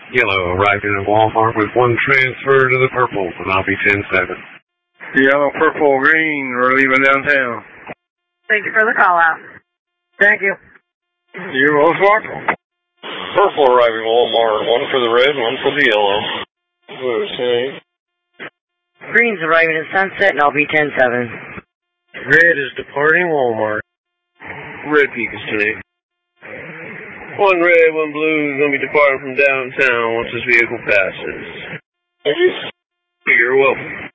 Yellow arriving at Walmart with one transfer to the purple, and I'll be 10-7. Yellow, purple, green, we're leaving downtown. Thank you for the call out. Thank you. You're most welcome. Purple arriving Walmart, one for the red, one for the yellow. Blue, 10-8. Green's arriving at Sunset, and I'll be 10-7. Red is departing Walmart. Red Peak is 10-8. One red, one blue is going to be departing from downtown once this vehicle passes. You're welcome.